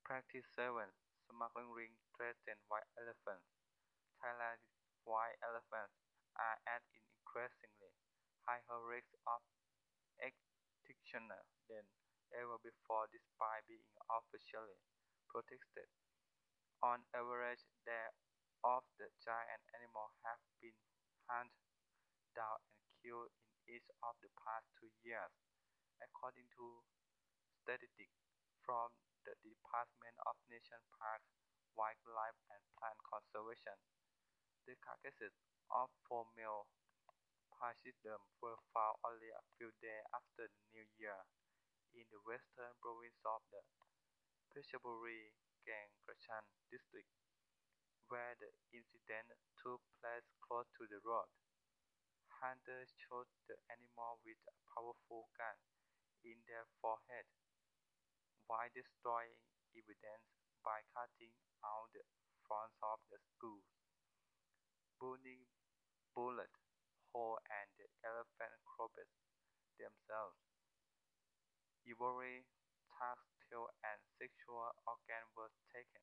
Practice 7. Smuggling ring threaten white elephants. Thailand's white elephants are at an increasingly higher risk of extinction than ever before despite being officially protected. On average, deaths of the giant animal have been hunted down and killed in each of the past 2 years, according to statistics from the Department of National Parks, Wildlife and Plant Conservation. The carcasses of four male pachyderms were found only a few days after the New Year in the western province of the Phetchaburi Gangrakhan district, where the incident took place close to the road. Hunters shot the animal with a powerful gun in their forehead, while destroying evidence by cutting out the fronts of the skulls, burning bullet holes and the elephant crops themselves. Ivory, tusked tail and sexual organs were taken.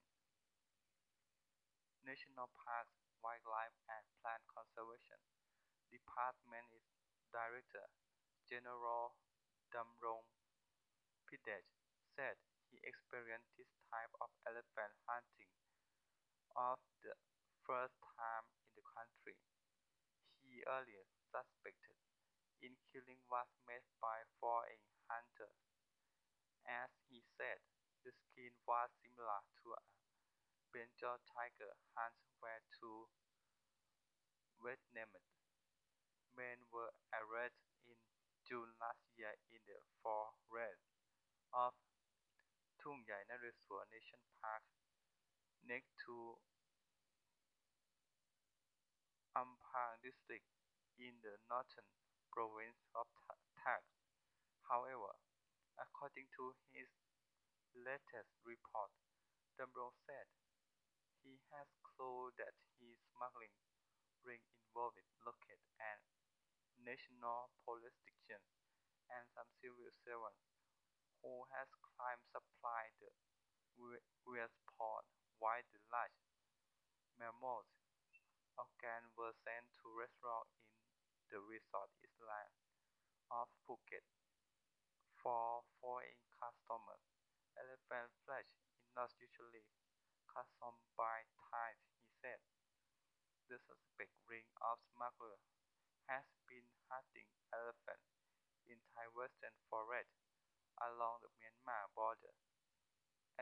National Parks, Wildlife and Plant Conservation Department Director General Damrong Pillai said he experienced this type of elephant hunting for the first time in the country. He earlier suspected in killing was made by foreign hunters, as he said the skin was similar to a Bengal tiger hunted where two Vietnamese men were arrested in June last year in the forest of Thung Yai Naresuan National Park next to Ampang district in the northern province of Tak. However, according to his latest report, Damrong said he has clues that his smuggling ring involved local and national politicians and some civil servants who has claimed supplied the West Port, while the large mammoth organs were sent to restaurants in the resort island of Phuket. For foreign customers, elephant flesh is not usually consumed by Thais, he said. The suspect ring of smugglers has been hunting elephants in Thai western forest along the Myanmar border